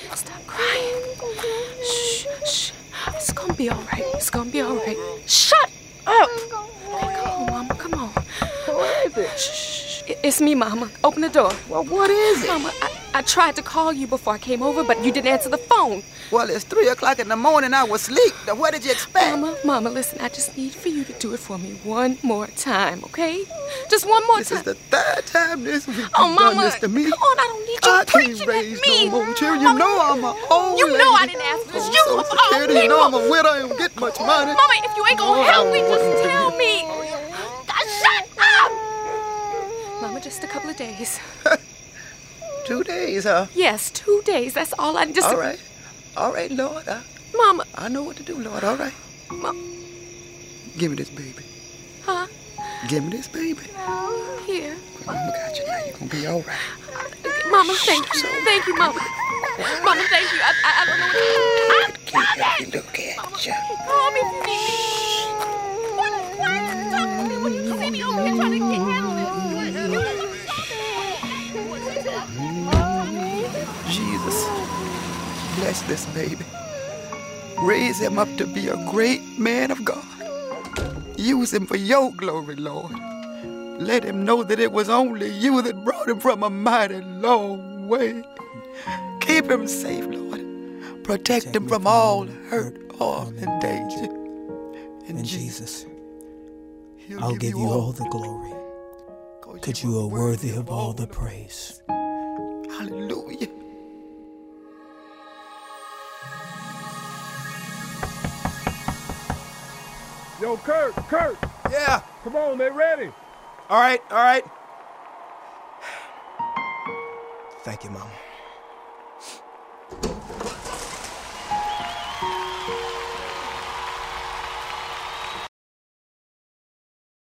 Stop crying. Shh, shh. It's gonna be all right. It's gonna be all right. Shut up! Okay, come on, Mama, come on. Who is it? Shh. It's me, Mama. Open the door. Well, what is it? Mama, I tried to call you before I came over, but you didn't answer the phone. Well, it's 3 o'clock in the morning. I was asleep. Now, what did you expect? Mama, listen, I just need for you to do it for me one more time, okay? Just one more This time. is the 3rd time this week Oh, you've Mama, done this to me. come on, I don't need you I preaching can't raise at me. no more children. You know I'm a old You know I lady. didn't ask for this. On You Social of all Security, you know I'm people. a widow. I don't get much money. Mama, if you ain't gonna help me, just tell me. Shut up! Mama, just a couple of days. 2 days, huh? Yes, 2 days. That's all I just. All right. All right, Lord. Mama. I know what to do, Lord. All right. Give me this baby. Huh? Give me this baby. Here. Mama got you now. You're going to be all right. Mama, thank you. Thank you, Mama. Mama, thank you. I don't know what to do. Can't help you look at you. Call me if you need me. Why are you talking to me when you see me over here trying to handle this? Jesus, bless this baby. Raise him up to be a great man of God. Use him for your glory, Lord. Let him know that it was only you that brought him from a mighty long way. Keep him safe, Lord. Protect him from all hurt, harm, and danger. And Jesus, I'll give you all the glory, because you are worthy of all the praise. Hallelujah. Yo, Kurt! Yeah. Come on, they ready. All right. Thank you, Mama.